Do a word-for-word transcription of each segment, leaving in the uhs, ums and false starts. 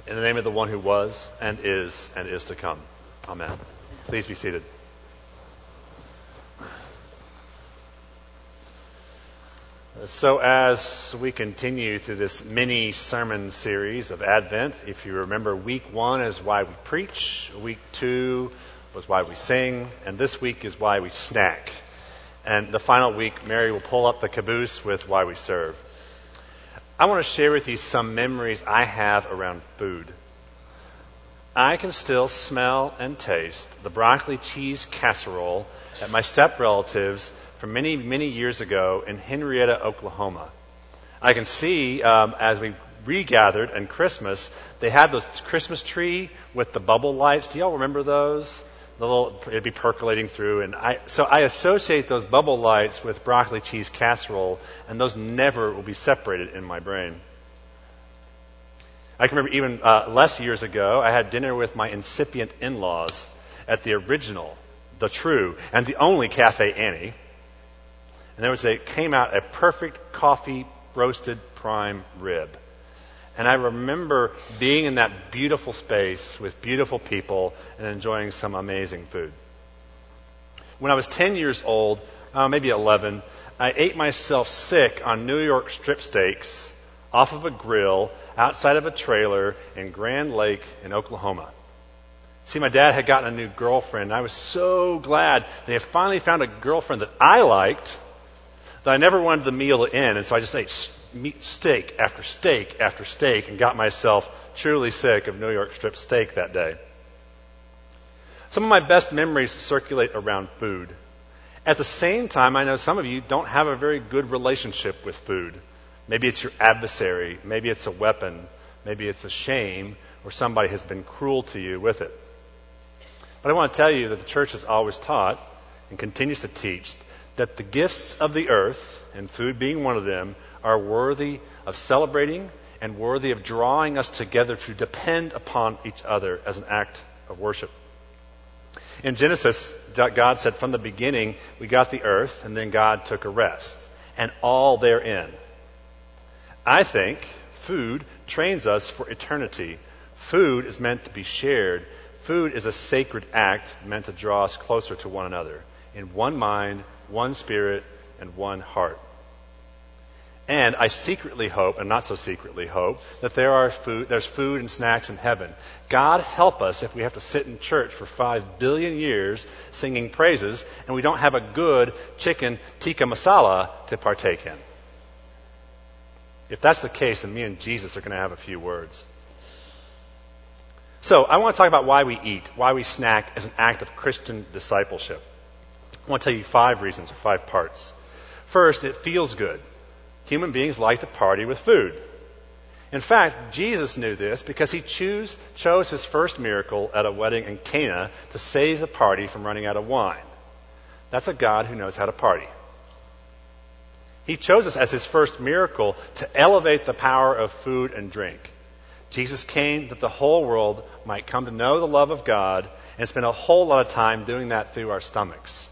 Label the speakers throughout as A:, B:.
A: In the name of the one who was and is and is to come. Amen. Please be seated. So as we continue through this mini sermon series of Advent, if you remember, week one is why we preach, week two was why we sing, and this week is why we snack. And the final week, Mary will pull up the caboose with why we serve. I want to share with you some memories I have around food. I can still smell and taste the broccoli cheese casserole at my step relatives from many, many years ago in Henrietta, Oklahoma. I can see um, as we regathered on Christmas, they had those Christmas tree with the bubble lights. Do y'all remember those? The little, it'd be percolating through, and I so I associate those bubble lights with broccoli cheese casserole, and those never will be separated in my brain. I can remember even uh, less years ago, I had dinner with my incipient in-laws at the original, the true, and the only Cafe Annie, and there was a came out a perfect coffee roasted prime rib. And I remember being in that beautiful space with beautiful people and enjoying some amazing food. When I was ten years old, uh, maybe eleven, I ate myself sick on New York strip steaks off of a grill outside of a trailer in Grand Lake in Oklahoma. See, my dad had gotten a new girlfriend, and I was so glad they had finally found a girlfriend that I liked that I never wanted the meal to end, and so I just ate meat steak after steak after steak and got myself truly sick of New York strip steak that day. Some of my best memories circulate around food. At the same time, I know some of you don't have a very good relationship with food. Maybe it's your adversary, maybe it's a weapon, maybe it's a shame, or somebody has been cruel to you with it. But I want to tell you that the church has always taught and continues to teach that the gifts of the earth, and food being one of them, are worthy of celebrating and worthy of drawing us together to depend upon each other as an act of worship. In Genesis, God said from the beginning, we got the earth, and then God took a rest, and all therein. I think food trains us for eternity. Food is meant to be shared. Food is a sacred act meant to draw us closer to one another in one mind, one spirit, and one heart. And I secretly hope, and not so secretly hope, that there are food, there's food and snacks in heaven. God help us if we have to sit in church for five billion years singing praises and we don't have a good chicken tikka masala to partake in. If that's the case, then me and Jesus are going to have a few words. So I want to talk about why we eat, why we snack as an act of Christian discipleship. I want to tell you five reasons or five parts. First, it feels good. Human beings like to party with food. In fact, Jesus knew this because he choose, chose his first miracle at a wedding in Cana to save the party from running out of wine. That's a God who knows how to party. He chose us as his first miracle to elevate the power of food and drink. Jesus came that the whole world might come to know the love of God and spend a whole lot of time doing that through our stomachs.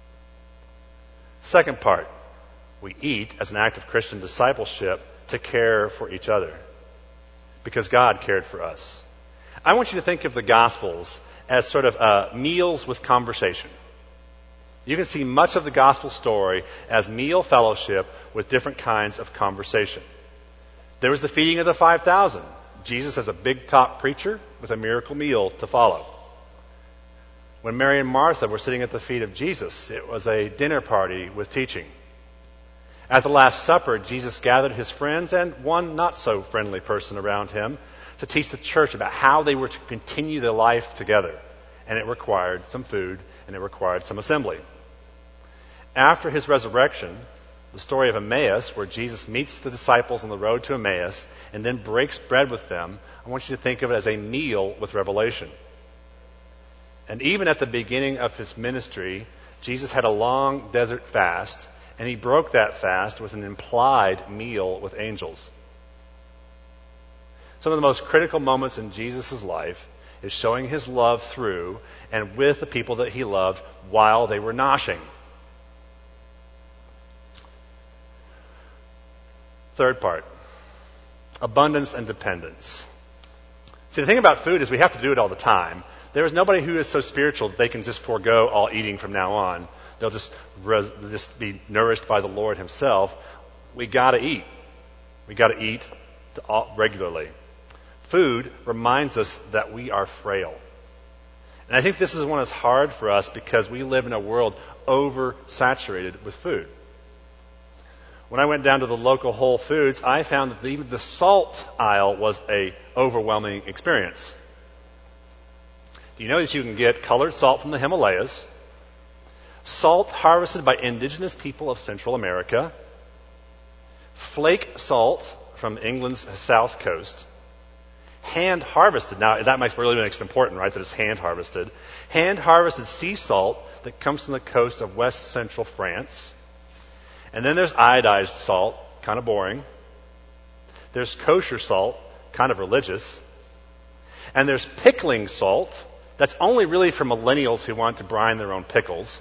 A: Second part, we eat as an act of Christian discipleship to care for each other because God cared for us. I want you to think of the Gospels as sort of uh, meals with conversation. You can see much of the Gospel story as meal fellowship with different kinds of conversation. There was the feeding of the five thousand. Jesus as a big top preacher with a miracle meal to follow. When Mary and Martha were sitting at the feet of Jesus, it was a dinner party with teaching. At the Last Supper, Jesus gathered his friends and one not so friendly person around him to teach the church about how they were to continue their life together. And it required some food and it required some assembly. After his resurrection, the story of Emmaus, where Jesus meets the disciples on the road to Emmaus and then breaks bread with them, I want you to think of it as a meal with revelation. And even at the beginning of his ministry, Jesus had a long desert fast, and he broke that fast with an implied meal with angels. Some of the most critical moments in Jesus' life is showing his love through and with the people that he loved while they were noshing. Third part, abundance and dependence. See, the thing about food is we have to do it all the time. There is nobody who is so spiritual that they can just forego all eating from now on. They'll just, res- just be nourished by the Lord himself. We got to eat. We got to eat to all, regularly. Food reminds us that we are frail. And I think this is one that's hard for us because we live in a world oversaturated with food. When I went down to the local Whole Foods, I found that even the salt aisle was a overwhelming experience. Do you know that you can get colored salt from the Himalayas, salt harvested by indigenous people of Central America, flake salt from England's south coast, hand harvested. Now, that might really make it important, right, that it's hand harvested. Hand harvested sea salt that comes from the coast of west central France. And then there's iodized salt, kind of boring. There's kosher salt, kind of religious. And there's pickling salt. That's only really for millennials who want to brine their own pickles.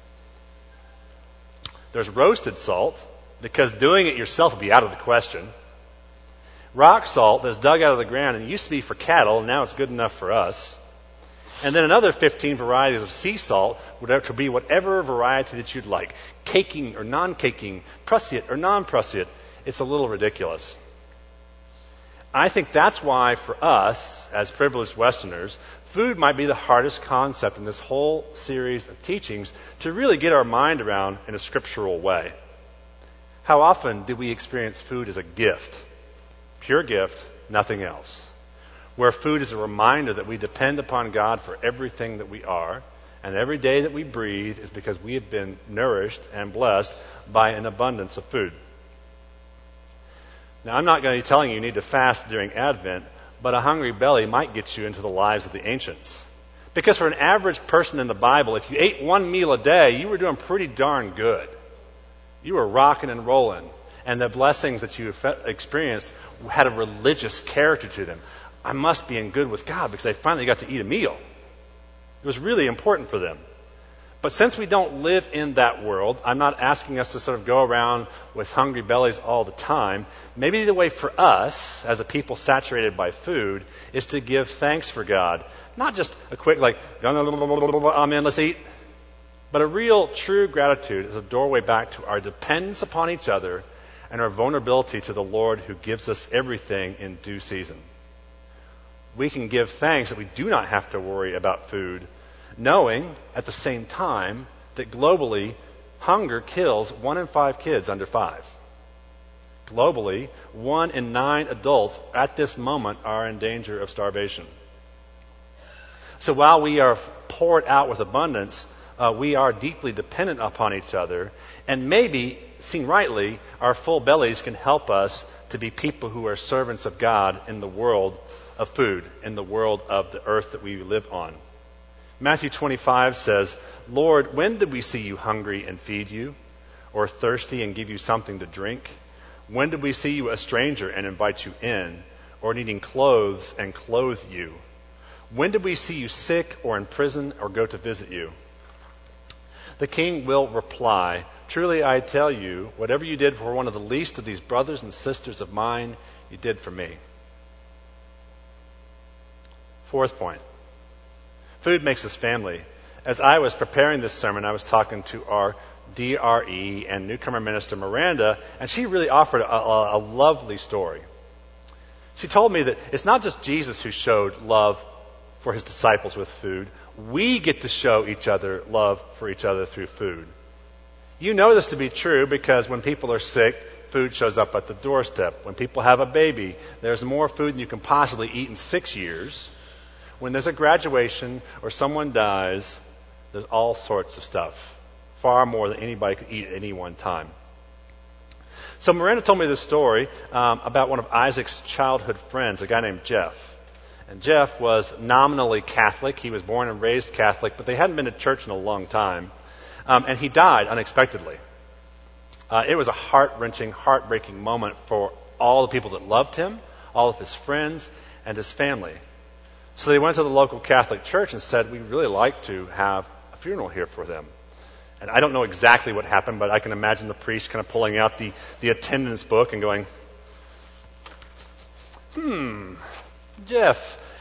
A: There's roasted salt, because doing it yourself would be out of the question. Rock salt that's dug out of the ground and it used to be for cattle, and now it's good enough for us. And then another fifteen varieties of sea salt would have to be whatever variety that you'd like. Caking or non-caking, prussiate or non-prussiate. It's a little ridiculous. I think that's why for us, as privileged Westerners, food might be the hardest concept in this whole series of teachings to really get our mind around in a scriptural way. How often do we experience food as a gift? Pure gift, nothing else. Where food is a reminder that we depend upon God for everything that we are, and every day that we breathe is because we have been nourished and blessed by an abundance of food. Now, I'm not going to be telling you you need to fast during Advent, but a hungry belly might get you into the lives of the ancients. Because for an average person in the Bible, if you ate one meal a day, you were doing pretty darn good. You were rocking and rolling. And the blessings that you experienced had a religious character to them. I must be in good with God because I finally got to eat a meal. It was really important for them. But since we don't live in that world, I'm not asking us to sort of go around with hungry bellies all the time. Maybe the way for us, as a people saturated by food, is to give thanks for God. Not just a quick, like, amen, let's eat. But a real, true gratitude is a doorway back to our dependence upon each other and our vulnerability to the Lord who gives us everything in due season. We can give thanks that we do not have to worry about food, knowing at the same time that globally, hunger kills one in five kids under five. Globally, one in nine adults at this moment are in danger of starvation. So while we are poured out with abundance, uh, we are deeply dependent upon each other, and maybe, seen rightly, our full bellies can help us to be people who are servants of God in the world of food, in the world of the earth that we live on. Matthew twenty-five says, Lord, when did we see you hungry and feed you, or thirsty and give you something to drink? When did we see you a stranger and invite you in, or needing clothes and clothe you? When did we see you sick or in prison or go to visit you? The king will reply, truly I tell you, whatever you did for one of the least of these brothers and sisters of mine, you did for me. Fourth point. Food makes us family. As I was preparing this sermon, I was talking to our D R E and newcomer minister Miranda, and she really offered a, a, a lovely story. She told me that it's not just Jesus who showed love for his disciples with food. We get to show each other love for each other through food. You know this to be true because when people are sick, food shows up at the doorstep. When people have a baby, there's more food than you can possibly eat in six years. When there's a graduation or someone dies, there's all sorts of stuff. Far more than anybody could eat at any one time. So Miranda told me this story um, about one of Isaac's childhood friends, a guy named Jeff. And Jeff was nominally Catholic. He was born and raised Catholic, but they hadn't been to church in a long time. Um, and he died unexpectedly. Uh, it was a heart-wrenching, heartbreaking moment for all the people that loved him, all of his friends, and his family. So they went to the local Catholic church and said, we'd really like to have a funeral here for them. And I don't know exactly what happened, but I can imagine the priest kind of pulling out the, the attendance book and going, hmm, Jeff,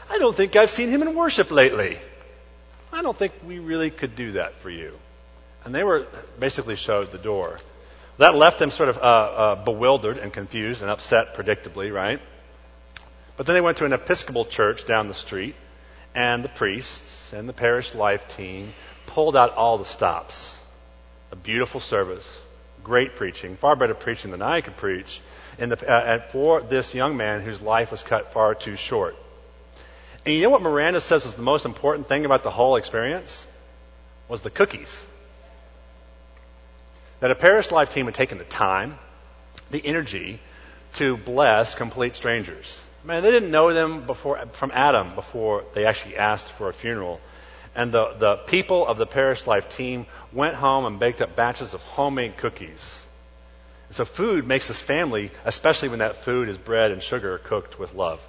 A: I don't think I've seen him in worship lately. I don't think we really could do that for you. And they were basically showed the door. That left them sort of uh, uh, bewildered and confused and upset, predictably, right? But then they went to an Episcopal church down the street, and the priests and the parish life team pulled out all the stops. A beautiful service, great preaching, far better preaching than I could preach, in the, uh, for this young man whose life was cut far too short. And you know what Miranda says was the most important thing about the whole experience? Was the cookies. That a parish life team had taken the time, the energy, to bless complete strangers. Man, they didn't know them before from Adam before they actually asked for a funeral. And the, the people of the parish life team went home and baked up batches of homemade cookies. And so food makes us family, especially when that food is bread and sugar cooked with love.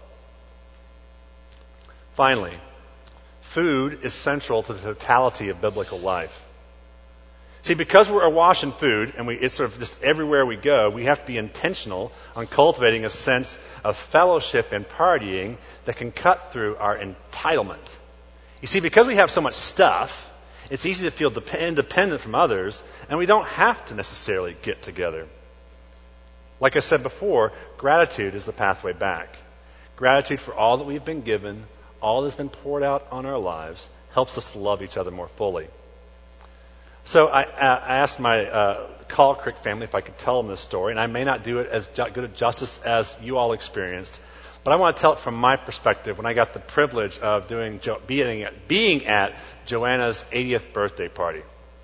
A: Finally, food is central to the totality of biblical life. See, because we're awash in food, and we, it's sort of just everywhere we go, we have to be intentional on cultivating a sense of fellowship and partying that can cut through our entitlement. You see, because we have so much stuff, it's easy to feel dep- independent from others, and we don't have to necessarily get together. Like I said before, gratitude is the pathway back. Gratitude for all that we've been given, all that's been poured out on our lives, helps us to love each other more fully. So I, I asked my uh, Call Crick family if I could tell them this story, and I may not do it as ju- good a justice as you all experienced, but I want to tell it from my perspective when I got the privilege of doing jo- being, at, being at Joanna's eightieth birthday party.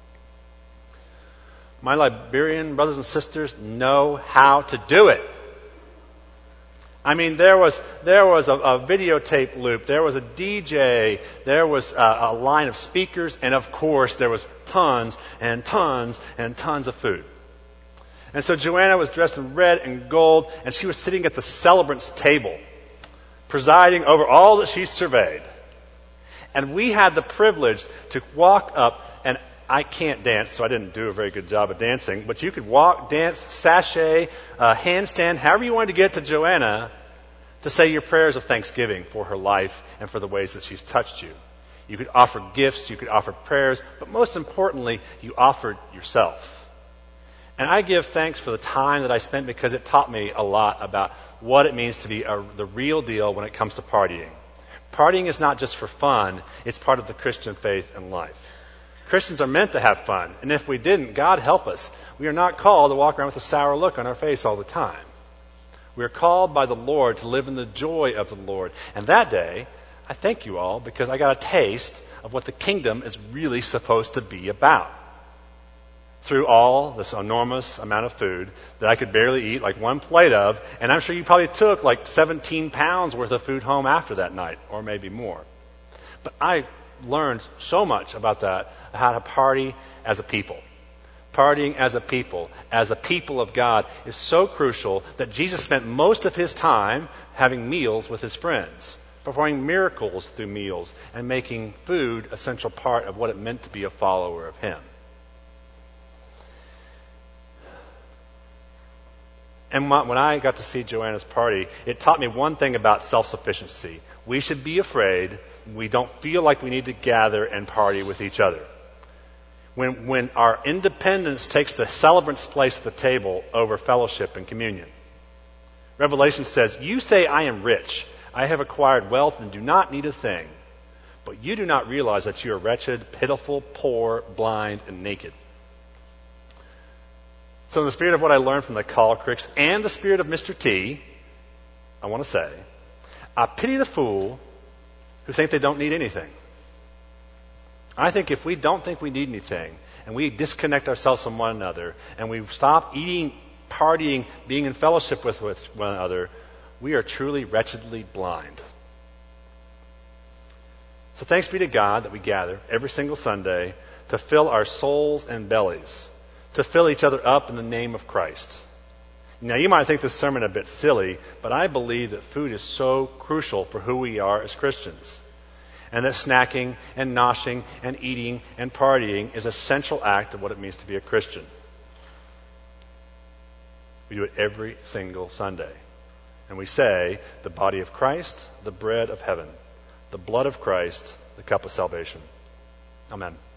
A: My Liberian brothers and sisters know how to do it. I mean, there was there was a, a videotape loop, there was a D J, there was a, a line of speakers, and of course there was tons and tons and tons of food. And so Joanna was dressed in red and gold, and she was sitting at the celebrants' table, presiding over all that she surveyed. And we had the privilege to walk up, and I can't dance, so I didn't do a very good job of dancing, but you could walk, dance, sashay, uh, handstand, however you wanted to get to Joanna to say your prayers of thanksgiving for her life and for the ways that she's touched you. You could offer gifts, you could offer prayers, but most importantly, you offered yourself. And I give thanks for the time that I spent because it taught me a lot about what it means to be a, the real deal when it comes to partying. Partying is not just for fun, it's part of the Christian faith and life. Christians are meant to have fun, and if we didn't, God help us. We are not called to walk around with a sour look on our face all the time. We are called by the Lord to live in the joy of the Lord. And that day, I thank you all because I got a taste of what the kingdom is really supposed to be about. Through all this enormous amount of food that I could barely eat, like one plate of, and I'm sure you probably took like seventeen pounds worth of food home after that night, or maybe more. But I learned so much about that, how to party as a people. Partying as a people, as a people of God, is so crucial that Jesus spent most of his time having meals with his friends, performing miracles through meals, and making food a central part of what it meant to be a follower of him. And when I got to see Joanna's party, it taught me one thing about self-sufficiency. We should be afraid we don't feel like we need to gather and party with each other. When, when our independence takes the celebrant's place at the table over fellowship and communion. Revelation says, you say I am rich, I have acquired wealth and do not need a thing. But you do not realize that you are wretched, pitiful, poor, blind, and naked. So in the spirit of what I learned from the Call Cricks and the spirit of Mister T, I want to say, I pity the fool who think they don't need anything. I think if we don't think we need anything, and we disconnect ourselves from one another, and we stop eating, partying, being in fellowship with, with one another, we are truly wretchedly blind. So thanks be to God that we gather every single Sunday to fill our souls and bellies, to fill each other up in the name of Christ. Now, you might think this sermon a bit silly, but I believe that food is so crucial for who we are as Christians. And that snacking and noshing and eating and partying is a central act of what it means to be a Christian. We do it every single Sunday. And we say, the body of Christ, the bread of heaven. the blood of Christ, the cup of salvation. Amen.